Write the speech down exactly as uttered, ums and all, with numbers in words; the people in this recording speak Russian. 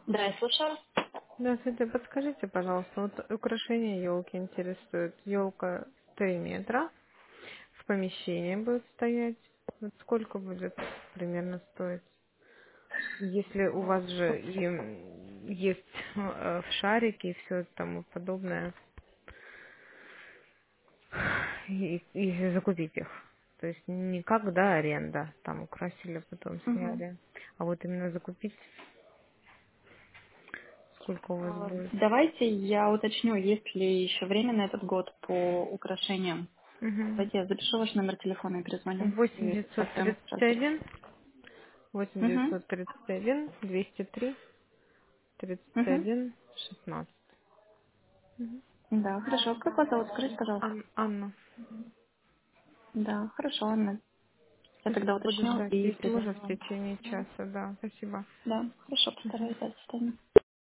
Да, я слушаю. Здравствуйте, подскажите, пожалуйста, вот украшение елки интересует. Елка три метра, в помещении будет стоять. Вот сколько будет примерно стоить? Если у вас же и м, есть э, в шарике и все тому подобное, и, и закупить их. То есть не как, да, аренда, там украсили, потом Мгм. сняли, а вот именно закупить, сколько у вас А, будет. Давайте я уточню, есть ли еще время на этот год по украшениям. Угу. Давайте я запишу ваш номер телефона и перезвоню. восемь И девятьсот посмотрим тридцать сразу. один восемь Угу. девятьсот тридцать один двести три тридцать Угу. один шестнадцать. Мгм. Да, хорошо. Как вас зовут? Скажите, пожалуйста. Ан- Анна, Да, хорошо, Анна. Я тогда спасибо, буду уточню ждать. и Если можно, перезвоню в вам. течение часа, да, спасибо. Да, хорошо, Мгм. постараюсь дать.